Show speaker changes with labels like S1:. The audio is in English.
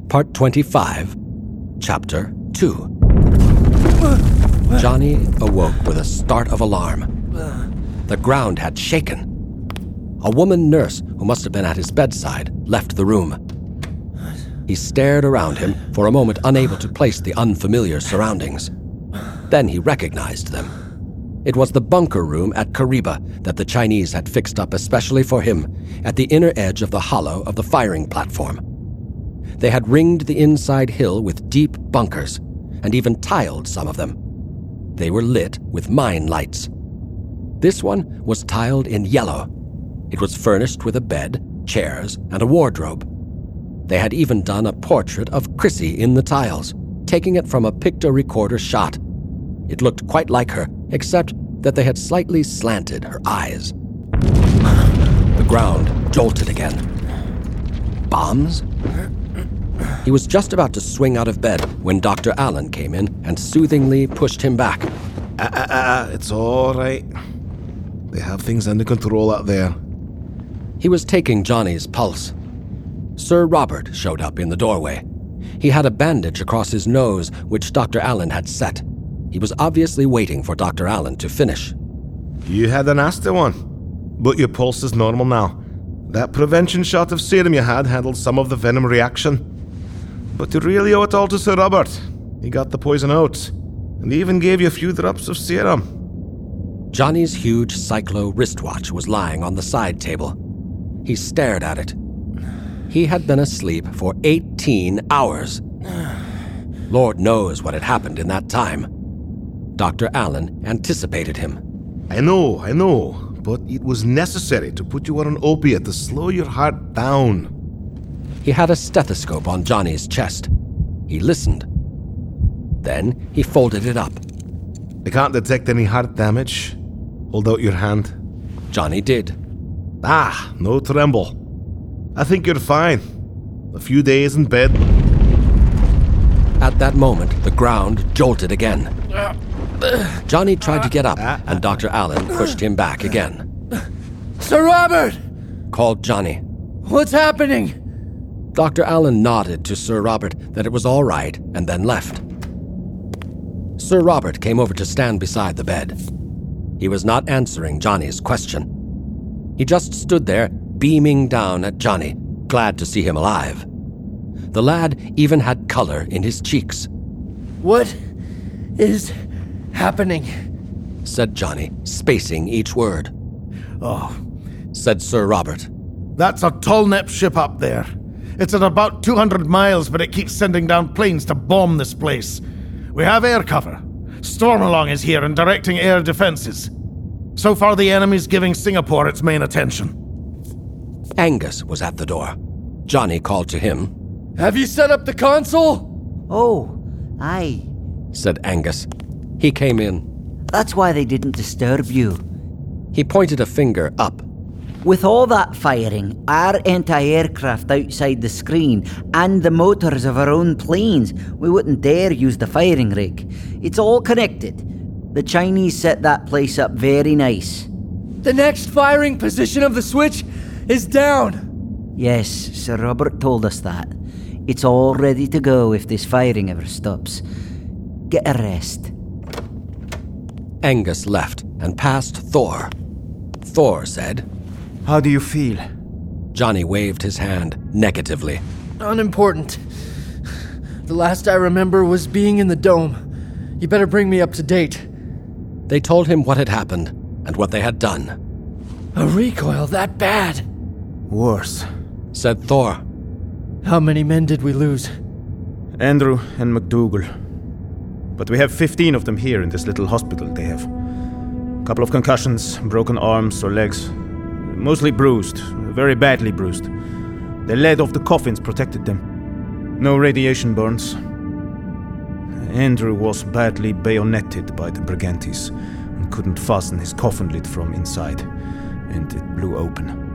S1: Part 25, Chapter 2. Johnny awoke with a start of alarm. The ground had shaken. A woman nurse, who must have been at his bedside, left the room. He stared around him for a moment, unable to place the unfamiliar surroundings. Then he recognized them. It was the bunker room at Kariba that the Chinese had fixed up especially for him at the inner edge of the hollow of the firing platform. They had ringed the inside hill with deep bunkers, and even tiled some of them. They were lit with mine lights. This one was tiled in yellow. It was furnished with a bed, chairs, and a wardrobe. They had even done a portrait of Chrissy in the tiles, taking it from a picto-recorder shot. It looked quite like her, except that they had slightly slanted her eyes. The ground jolted again. Bombs? He was just about to swing out of bed when Dr. Allen came in and soothingly pushed him back.
S2: It's all right. They have things under control out there.
S1: He was taking Johnny's pulse. Sir Robert showed up in the doorway. He had a bandage across his nose, which Dr. Allen had set. He was obviously waiting for Dr. Allen to finish.
S2: You had a nasty one, but your pulse is normal now. That prevention shot of serum you had handled some of the venom reaction. But you really owe it all to Sir Robert. He got the poison out, and he even gave you a few drops of serum.
S1: Johnny's huge cyclo wristwatch was lying on the side table. He stared at it. He had been asleep for 18 hours. Lord knows what had happened in that time. Dr. Allen anticipated him.
S2: I know, but it was necessary to put you on an opiate to slow your heart down.
S1: He had a stethoscope on Johnny's chest. He listened. Then he folded it up.
S2: I can't detect any heart damage. Hold out your hand.
S1: Johnny did.
S2: No tremble. I think you're fine. A few days in bed.
S1: At that moment, the ground jolted again. Johnny tried to get up, and Dr. Allen pushed him back again.
S3: Sir Robert!
S1: Called Johnny.
S3: What's happening?
S1: Dr. Allen nodded to Sir Robert that it was all right, and then left. Sir Robert came over to stand beside the bed. He was not answering Johnny's question. He just stood there, beaming down at Johnny, glad to see him alive. The lad even had color in his cheeks.
S3: What is happening?
S1: Said Johnny, spacing each word. Said Sir Robert.
S4: That's a Tolnep ship up there. It's at about 200 miles, but it keeps sending down planes to bomb this place. We have air cover. Stormalong is here and directing air defenses. So far, the enemy's giving Singapore its main attention.
S1: Angus was at the door. Johnny called to him.
S3: Have you set up the console?
S5: Oh, aye,
S1: said Angus. He came in.
S5: That's why they didn't disturb you.
S1: He pointed a finger up.
S5: With all that firing, our anti-aircraft outside the screen, and the motors of our own planes, we wouldn't dare use the firing rig. It's all connected. The Chinese set that place up very nice.
S3: The next firing position of the switch is down.
S5: Yes, Sir Robert told us that. It's all ready to go if this firing ever stops. Get a rest.
S1: Angus left and passed Thor. Thor said,
S6: How do you feel?
S1: Johnny waved his hand negatively.
S3: Unimportant. The last I remember was being in the dome. You better bring me up to date.
S1: They told him what had happened and what they had done.
S3: A recoil that bad?
S6: Worse,
S1: said Thor.
S3: How many men did we lose?
S6: Andrew and McDougal. But we have 15 of them here in this little hospital they have. A couple of concussions, broken arms or legs. Mostly bruised, very badly bruised. The lead of the coffins protected them. No radiation burns. Andrew was badly bayoneted by the Brigantes and couldn't fasten his coffin lid from inside, and it blew open.